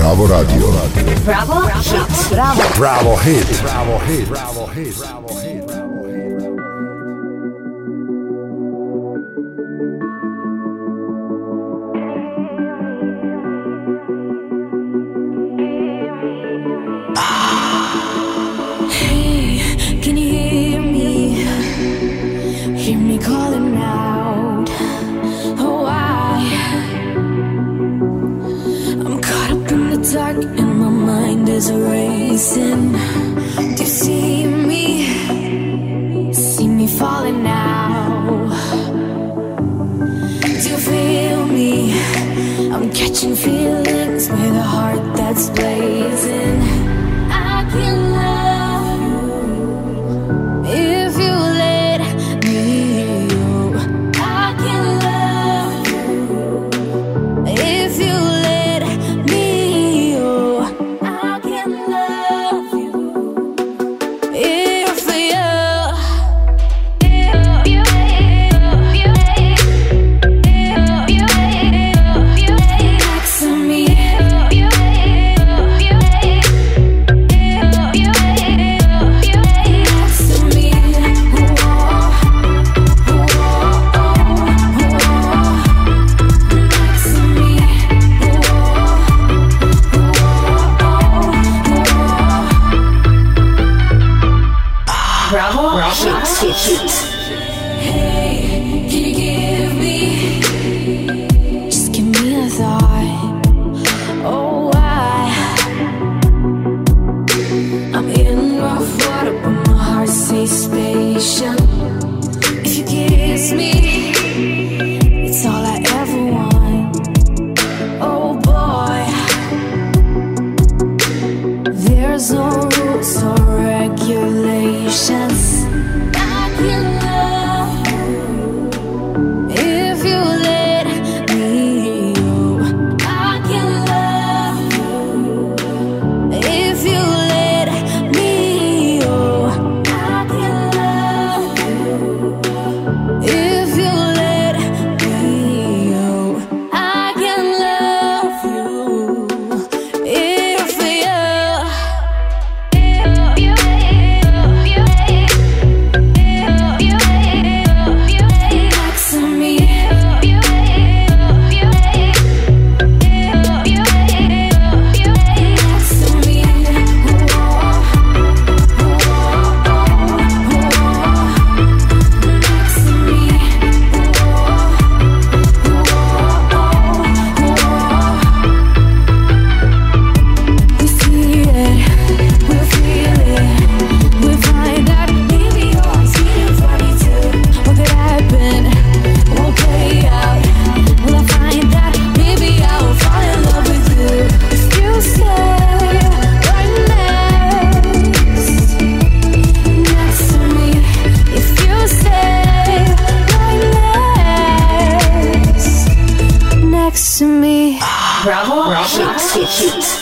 Bravo Radio. Bravo Hit. Bravo. Bravo Hit. Bravo Hit. Bravo Hit. Bravo Hit. Hey, can you hear me? Hear me calling out. Oh, I'm caught up in the dark and my mind is racing. Do you see me? See me falling now? Do you feel me? I'm catching feelings with a heart that's blazing. I can love you if you let me. I can love you if you let me. I can love you if next to me. Bravo Hit. Hey, can you give me? Just give me a thought. Oh, I'm in rough water, but my heart stays patient. If you kiss me, it's all I ever want. Oh boy, there's no rules or regulations. I can love you if you let me. I can love you if you let me. I can love you if you let me. I can love you if next to me. Next to me. Next to me. We see it, we feel it, we find out maybe you're always feeling for me too. What could happen? Won't play out. Will I find out? Maybe I will fall in love with you. If you say right next to me. If you say right next to me. Bravo Hit.